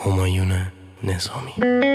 همایون نظامی.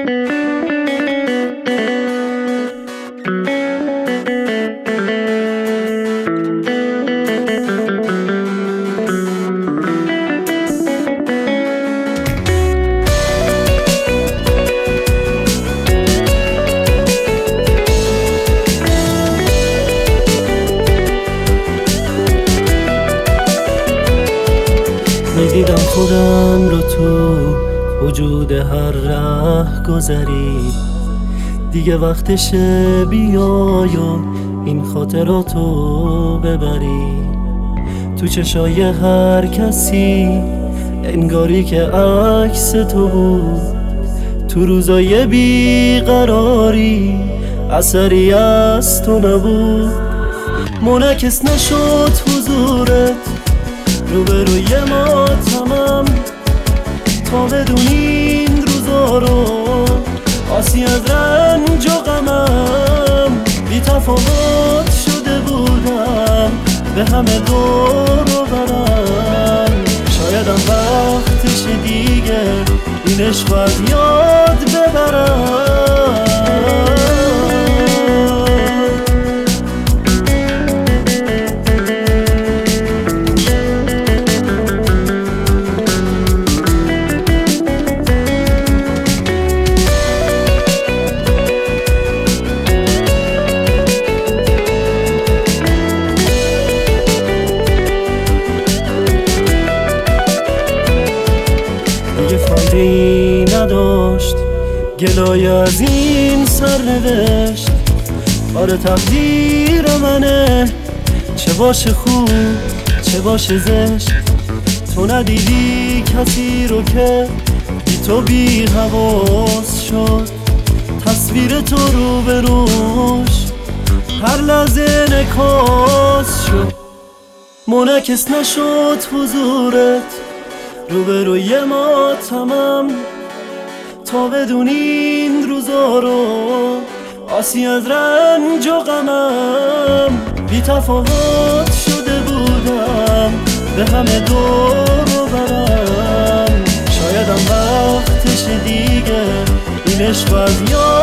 میدیدم خودم رو تو وجود هر ره گذری، دیگه وقتشه بیای و این خاطراتو ببری. تو چشای هر کسی انگاری که عکس تو بود، تو روزای بیقراری اثری از تو نبود. منعکس نشد حضورت روبروی ما تمام، تا بدونی این روزا رو آسی از رنج و غمم. بی تفاوت شده بودم به همه دور و برم، شایدم وقتش دیگه این عشق از یاد ببرم. فایده‌ای نداشت گلای از این سرنوشت. آره تقدیر منه، چه باشه خوب چه باشه زشت. تو ندیدی کسی رو که بی تو بی حواس شد، تصویر تو رو به روش هر لحظه نکاس شد. منعکس نشد حضورت روبروی ما تمام، تا بدونی این روزا رو آسی از رنج و غمم. بی تفاوت شده بودم به همه دور و برم، شایدم وقتش دیگه این عشق از یاد